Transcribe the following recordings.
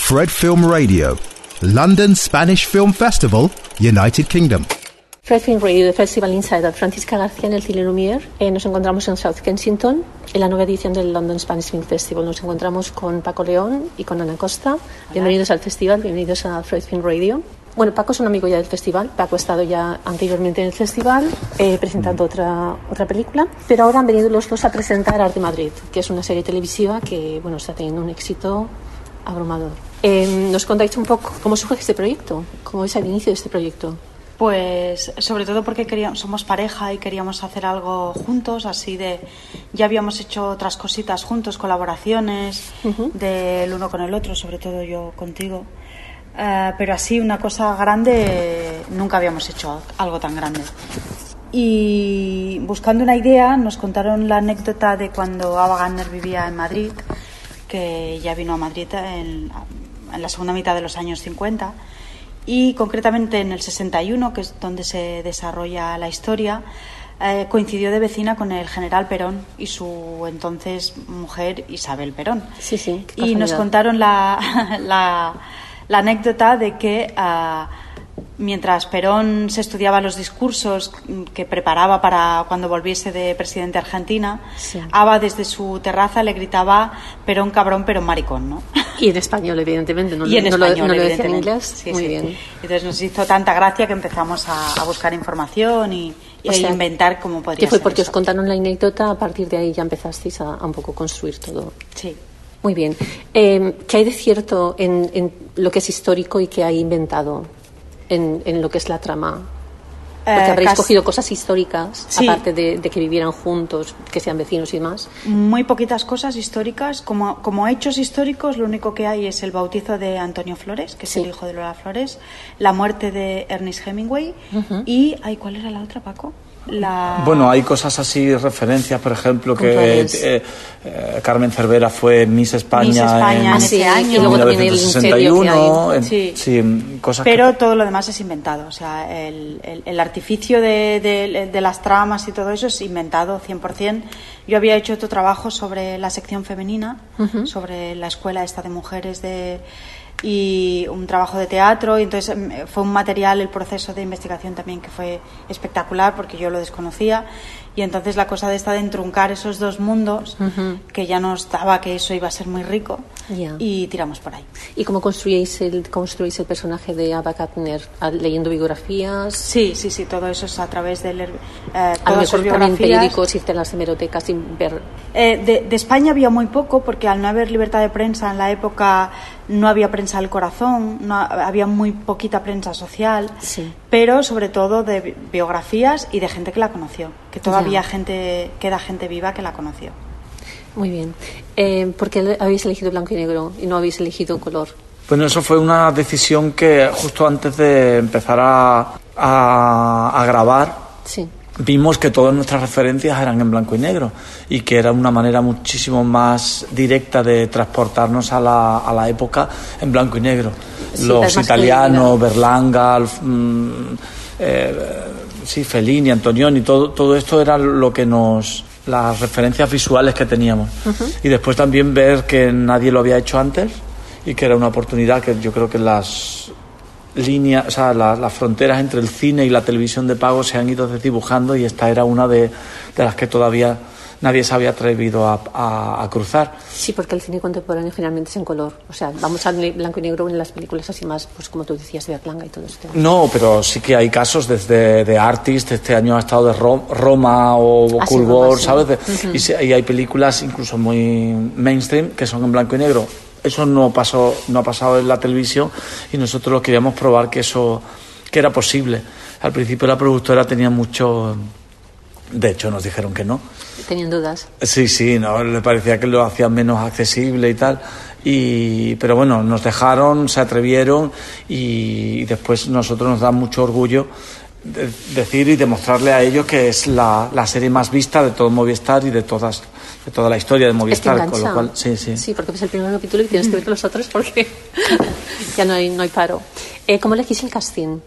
Fred Film Radio, London Spanish Film Festival, United Kingdom. Fred Film Radio, de Festival Insider, Francisca García en el Cine Lumière. Nos encontramos en South Kensington, en la nueva edición del London Spanish Film Festival. Nos encontramos con Paco León y con Ana Costa. Bienvenidos al festival, bienvenidos a Fred Film Radio. Bueno, Paco es un amigo ya del festival. Paco ha estado ya anteriormente en el festival presentando otra película, pero ahora han venido los dos a presentar Arte Madrid, que es una serie televisiva que, bueno, está teniendo un éxito abrumador. ¿Nos contáis un poco cómo surge este proyecto? ¿Cómo es el inicio de este proyecto? Pues sobre todo porque somos pareja y queríamos hacer algo juntos, ya habíamos hecho otras cositas juntos, colaboraciones del uno con el otro, sobre todo yo contigo, pero así una cosa grande nunca habíamos hecho algo tan grande. Y buscando una idea nos contaron la anécdota de cuando Ava Gardner vivía en Madrid, que ya vino a Madrid en la segunda mitad de los años 50. Y concretamente en el 61, que es donde se desarrolla la historia, coincidió de vecina con el general Perón y su entonces mujer Isabel Perón. Sí. Y nos contaron la anécdota de que mientras Perón se estudiaba los discursos que preparaba para cuando volviese de presidente a Argentina, Ava desde su terraza le gritaba Perón cabrón, Perón maricón, ¿no? Y en español, evidentemente, no lo decía en inglés. Muy bien. Entonces nos hizo tanta gracia que empezamos a buscar información y a inventar cómo podría ser. ¿Qué fue porque os contaron la anécdota? A partir de ahí ya empezasteis a un poco construir todo. Sí. Muy bien. ¿Qué hay de cierto en lo que es histórico y qué hay inventado en lo que es la trama? Porque habréis cogido cosas históricas, aparte de que vivieran juntos, que sean vecinos y demás. Muy poquitas cosas históricas. Como hechos históricos, lo único que hay es el bautizo de Antonio Flores, que es el hijo de Lola Flores, la muerte de Ernest Hemingway y... ¿cuál era la otra, Paco? Bueno, hay cosas así, referencias, por ejemplo, que Carmen Cervera fue Miss España en ese año, y luego también el 1961, cosas. Pero todo lo demás es inventado, o sea, el artificio de las tramas y todo eso es inventado 100%. Yo había hecho otro trabajo sobre la sección femenina, sobre la escuela esta de mujeres y un trabajo de teatro, y entonces fue un material, el proceso de investigación también, que fue espectacular porque yo lo desconocía, y entonces la cosa de entruncar esos dos mundos, que ya nos daba que eso iba a ser muy rico, y tiramos por ahí. ¿Y cómo construís el personaje de Ava Gardner? ¿Leyendo biografías? Sí, todo eso es a través de leer a lo mejor también periódicos, irte a las hemerotecas sin ver. De España había muy poco, porque al no haber libertad de prensa en la época no había prensa del corazón, había muy poquita prensa social, pero sobre todo de biografías y de gente que la conoció, que todavía queda gente viva que la conoció. Muy bien. ¿Por qué habéis elegido blanco y negro y no habéis elegido color? Bueno, eso fue una decisión que justo antes de empezar a grabar, vimos que todas nuestras referencias eran en blanco y negro y que era una manera muchísimo más directa de transportarnos a la época en blanco y negro. Los italianos, Berlanga, Fellini, Antonioni, todo esto era lo que las referencias visuales que teníamos. Y después también ver que nadie lo había hecho antes y que era una oportunidad que yo creo que las líneas, o sea, las fronteras entre el cine y la televisión de pago se han ido desdibujando, y esta era una de las que todavía nadie se había atrevido a cruzar. Sí, porque el cine contemporáneo generalmente es en color. O sea, vamos al blanco y negro en las películas así más, pues como tú decías, de Berlanga y todo esto. No, pero sí que hay casos desde de Artist, este año ha estado de Roma o Cool War, ¿sabes? Y hay películas incluso muy mainstream que son en blanco y negro. Eso no ha pasado en la televisión, y nosotros lo queríamos probar que era posible. Al principio la productora tenía mucho... De hecho, nos dijeron que no. ¿Tenían dudas? Sí, no, le parecía que lo hacían menos accesible y tal. Pero bueno, nos dejaron, se atrevieron, y después nosotros nos da mucho orgullo decir y demostrarle a ellos que es la serie más vista de todo Movistar y de toda la historia de Movistar, con lo cual sí, porque es el primer capítulo y tienes que ver los otros porque ya no hay paro. ¿Cómo elegís el casting?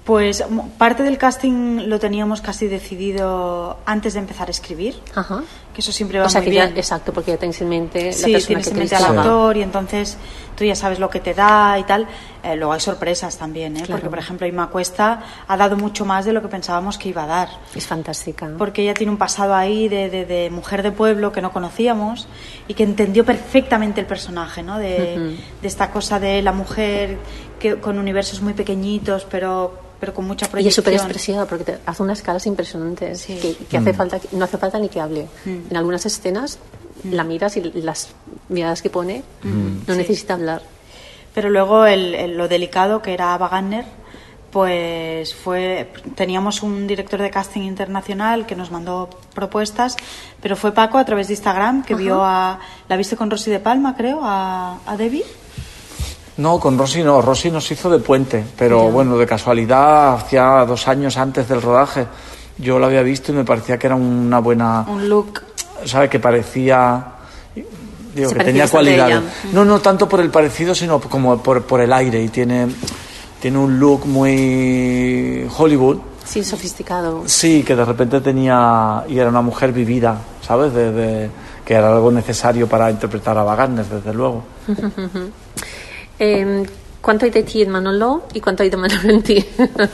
Pues parte del casting lo teníamos casi decidido antes de empezar a escribir. que eso siempre va o sea, muy que ya, bien. exacto, porque ya tienes en mente la Sí, persona tienes que en te mente al visitaba. actor y entonces tú ya sabes lo que te da y tal. Luego hay sorpresas también, Claro. porque por ejemplo Inma Cuesta ha dado mucho más de lo que pensábamos que iba a dar. Es fantástica. Porque ella tiene un pasado ahí de mujer de pueblo que no conocíamos y que entendió perfectamente el personaje, ¿no? De esta cosa de la mujer que, con universos muy pequeñitos, pero con mucha Y es súper proyección. expresiva porque te hace unas caras impresionantes Sí. que hace falta, no hace falta ni que hable. En algunas escenas la miras y las miradas que pone no Sí. necesita hablar. Pero luego lo delicado que era Ava Gardner, pues teníamos un director de casting internacional que nos mandó propuestas, pero fue Paco a través de Instagram que vio la viste con Rosy de Palma, creo, a Debbie. No, con Rosy no. Rosy nos hizo de puente, pero bueno, de casualidad, hacía 2 años antes del rodaje, yo lo había visto y me parecía que era una buena... Un look. ¿Sabes? Que parecía... Digo, Se que parecía tenía bastante a cualidades. ella. No tanto por el parecido, sino como por el aire. Y tiene un look muy Hollywood. Sí, sofisticado. Sí, que de repente tenía... Y era una mujer vivida, ¿sabes? Que era algo necesario para interpretar a Ava Gardner, desde luego. ¿Cuánto hay de ti en Manolo y cuánto hay de Manolo en ti?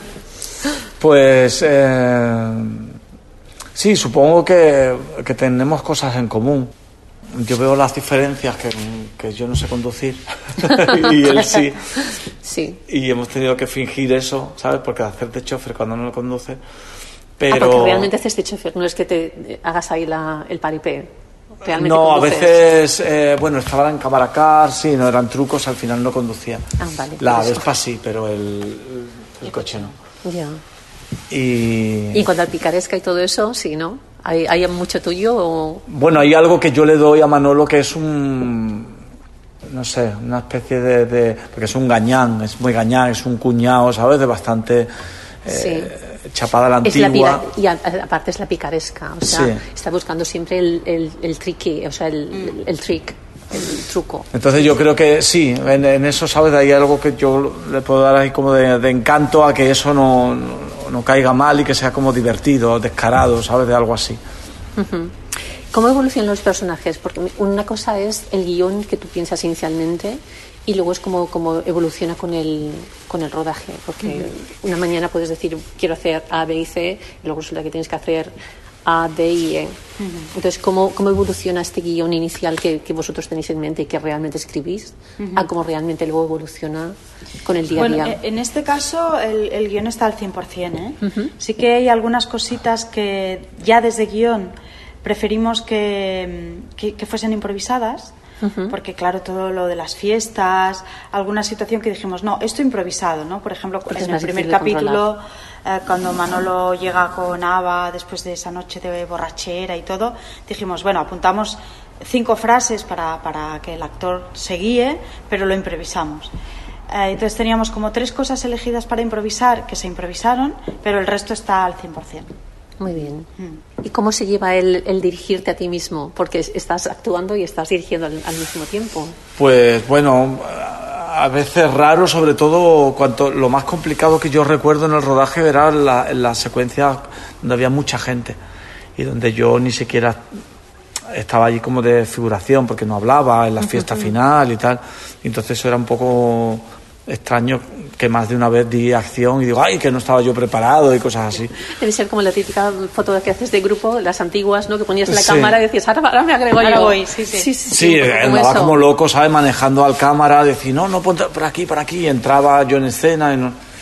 Pues sí, supongo que tenemos cosas en común. Yo veo las diferencias que yo no sé conducir y él sí. Sí. Y hemos tenido que fingir eso, ¿sabes? Porque hacerte chofer cuando no lo conduce. Pero Porque realmente haces de chofer, no es que te hagas ahí el paripé. Realmente no, a conduces. veces, bueno, estaba en cámara car, sí, no eran trucos, al final no conducía. Ah, vale, La por eso. Vespa sí, pero el coche no. Ya. Y Y en cuanto al picaresca y todo eso, sí, ¿no? ¿Hay mucho tuyo o...? bueno, hay algo que yo le doy a Manolo que es no sé, una especie porque es un gañán, es muy gañán, es un cuñado, ¿sabes? De bastante Sí. chapada a la Es la antigua. y aparte es la picaresca, o sea, Sí. está buscando siempre el tricky, o sea, el trick, el truco. Entonces yo creo que sí, en eso, ¿sabes? Hay algo que yo le puedo dar ahí como de encanto a que eso no caiga mal y que sea como divertido, descarado, ¿sabes? De algo así. ¿Cómo evolucionan los personajes? Porque una cosa es el guión que tú piensas inicialmente y luego es como evoluciona con el rodaje. Porque una mañana puedes decir, quiero hacer A, B y C, y luego resulta que tienes que hacer A, D y E. Entonces, ¿cómo evoluciona este guión inicial que vosotros tenéis en mente y que realmente escribís a cómo realmente luego evoluciona con el día a día? Bueno, en este caso el guión está al 100%, ¿eh? Sí que hay algunas cositas que ya desde guión preferimos que fuesen improvisadas, porque claro, todo lo de las fiestas, alguna situación que dijimos, no, esto improvisado, ¿no? Por ejemplo, Porque es en el más primer difícil de capítulo, cuando Manolo llega con Ava después de esa noche de borrachera y todo, dijimos, bueno, apuntamos 5 frases para que el actor se guíe, pero lo improvisamos. Entonces teníamos como 3 cosas elegidas para improvisar, que se improvisaron, pero el resto está al 100%. Muy bien. ¿Y cómo se lleva el dirigirte a ti mismo? Porque estás actuando y estás dirigiendo al mismo tiempo. Pues bueno, a veces raro, sobre todo lo más complicado que yo recuerdo en el rodaje era la secuencia donde había mucha gente y donde yo ni siquiera estaba allí como de figuración porque no hablaba en la fiesta final y tal. Y entonces eso era un poco extraño, que más de una vez di acción y digo, ay, que no estaba yo preparado y cosas así. Debe ser como la típica foto que haces de grupo, las antiguas, ¿no? Que ponías en la Sí. cámara y decías, ahora me agrego Ahora yo. voy, sí. Sí, un poco andaba eso. como loco, ¿sabes? Manejando al cámara, decía, no, ponte por aquí, y entraba yo en escena.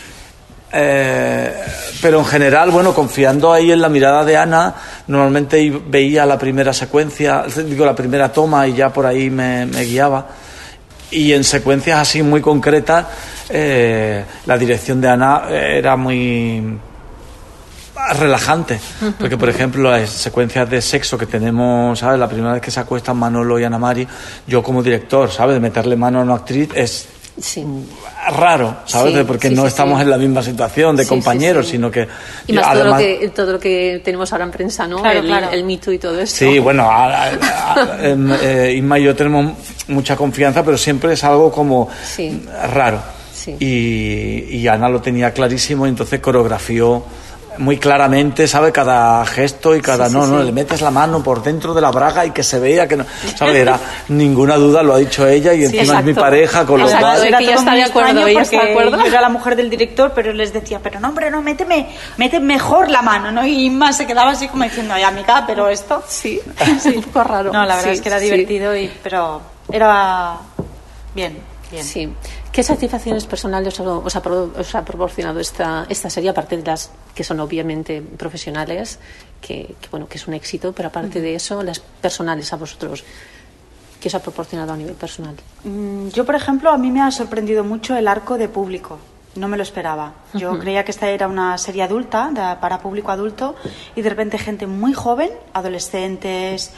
Pero en general, bueno, confiando ahí en la mirada de Ana, normalmente veía la primera secuencia, la primera toma y ya por ahí me guiaba. Y en secuencias así muy concretas, la dirección de Ana era muy relajante, porque por ejemplo las secuencias de sexo que tenemos, ¿sabes? La primera vez que se acuestan Manolo y Ana Mari, yo como director, ¿sabes? De meterle mano a una actriz es Sí. raro, ¿sabes? Sí, porque sí, no sí, estamos sí. en la misma situación de Sí, compañeros, sí. sino que Y más además, todo lo que tenemos ahora en prensa, ¿no? Claro, claro. El Me Too y todo esto. sí, bueno, Inma y yo tenemos mucha confianza, pero siempre es algo como Sí. raro. Sí. Y Ana lo tenía clarísimo, y entonces coreografió muy claramente, sabe cada gesto y cada... No, le metes la mano por dentro de la braga y que se vea que no... ¿Sabe? Era ninguna duda, lo ha dicho ella y encima es mi pareja, con lo cual... Era todo muy extraño porque yo era la mujer del director, pero les decía, pero no, hombre, no, mete mejor la mano, ¿no? Y más se quedaba así como diciendo, ay, amiga, pero esto... Sí, un poco raro. No, la verdad es que era divertido, pero era bien. Sí. ¿Qué satisfacciones personales os ha proporcionado esta serie, aparte de las que son obviamente profesionales, que es un éxito, pero aparte de eso, las personales a vosotros? ¿Qué os ha proporcionado a nivel personal? Yo, por ejemplo, a mí me ha sorprendido mucho el arco de público. No me lo esperaba. Yo creía que esta era una serie adulta, para público adulto, y de repente gente muy joven, adolescentes...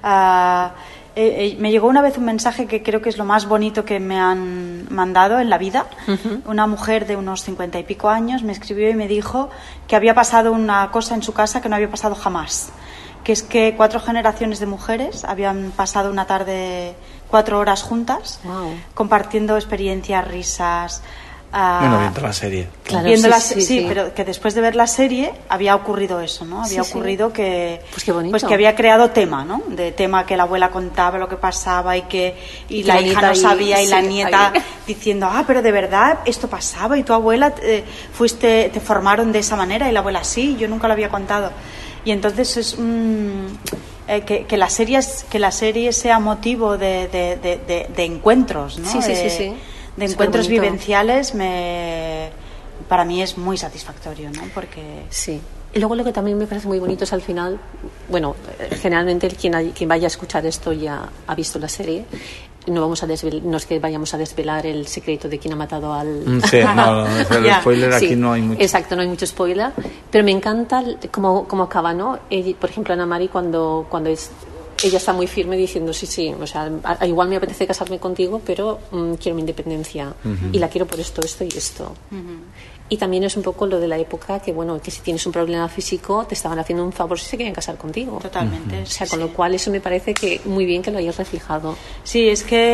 me llegó una vez un mensaje que creo que es lo más bonito que me han mandado en la vida. Una mujer de unos 50 y pico años me escribió y me dijo que había pasado una cosa en su casa que no había pasado jamás, que es que 4 generaciones de mujeres habían pasado una tarde 4 horas juntas, compartiendo experiencias, risas. Viendo la serie. Claro, sí, pero que después de ver la serie había ocurrido eso, ¿no? Había ocurrido que... Pues qué bonito. Pues que había creado tema, ¿no? De tema que la abuela contaba lo que pasaba y la hija no sabía y la nieta diciendo, pero de verdad esto pasaba y tu abuela te formaron de esa manera y la abuela sí, yo nunca lo había contado. Y entonces es... que la serie sea motivo de encuentros, ¿no? Sí. De encuentros vivenciales para mí es muy satisfactorio, ¿no? Porque... Sí. Y luego lo que también me parece muy bonito es al final, generalmente quien vaya a escuchar esto ya ha visto la serie. No es que vayamos a desvelar el secreto de quién ha matado al... Sí, el spoiler aquí no hay mucho. Exacto, no hay mucho spoiler, pero me encanta cómo acaba, ¿no? Por ejemplo, Ana Mari cuando ella está muy firme diciendo sí, o sea, igual me apetece casarme contigo, pero quiero mi independencia y la quiero por esto y esto. Y también es un poco lo de la época que si tienes un problema físico te estaban haciendo un favor si se querían casar contigo. Totalmente. O sea, con lo cual eso me parece que muy bien que lo hayas reflejado. Sí, es que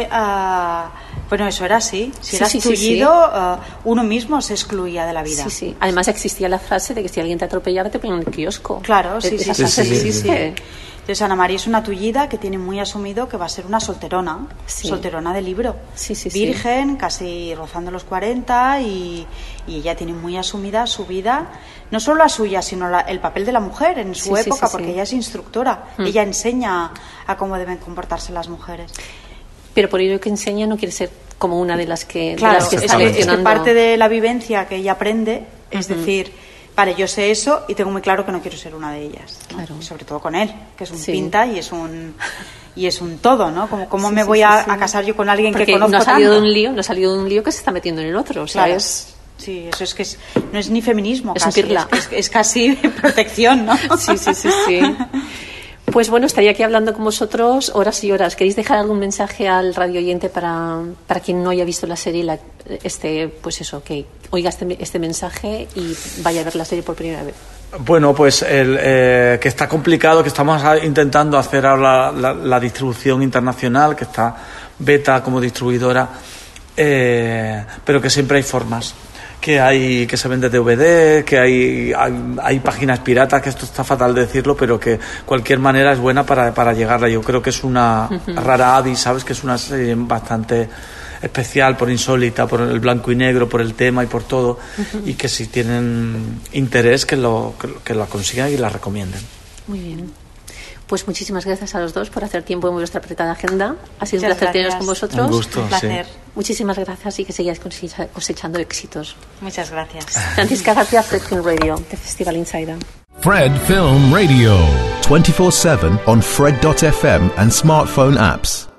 eso era así. Si eras tullido, uno mismo se excluía de la vida. Sí. Además existía la frase de que si alguien te atropellaba te ponían en el kiosco. Claro, sí. Entonces Ana María es una tullida que tiene muy asumido que va a ser una solterona de libro, virgen, casi rozando los 40 y ella tiene muy asumida su vida, no solo la suya, sino el papel de la mujer en su época, porque ella es instructora, ella enseña a cómo deben comportarse las mujeres. Pero por ello que enseña no quiere ser como una de las que, claro, está es que parte de la vivencia que ella aprende es decir, vale, yo sé eso y tengo muy claro que no quiero ser una de ellas, ¿no? Claro. Sobre todo con él, que es un pinta y es un todo, ¿no? Como me voy a casar yo con alguien que conozco no ha salido tanto. No ha salido de un lío que se está metiendo en el otro, o sea, claro. Sí, eso es que no es ni feminismo, es casi, un pirla. Es casi protección, ¿no? Sí. Pues estaría aquí hablando con vosotros horas y horas. ¿Queréis dejar algún mensaje al radio oyente para quien no haya visto la serie, que oiga este mensaje y vaya a ver la serie por primera vez? Bueno, pues que está complicado, que estamos intentando hacer ahora la distribución internacional, que está Beta como distribuidora, pero que siempre hay formas. Que se vende DVD, que hay páginas piratas, que esto está fatal de decirlo, pero que cualquier manera es buena para llegarla. Yo creo que es una rara avis, ¿sabes? Que es una serie bastante especial, por insólita, por el blanco y negro, por el tema y por todo, y que si tienen interés que lo consigan y la recomienden. Muy bien. Pues muchísimas gracias a los dos por hacer tiempo en vuestra apretada agenda. Ha sido un placer teneros con vosotros. Un gusto, un placer. Sí. Muchísimas gracias y que sigáis cosechando éxitos. Muchas gracias. Francisca García, Fred Film Radio, de Festival Insider. Fred Film Radio. 24/7 on Fred.fm and smartphone apps.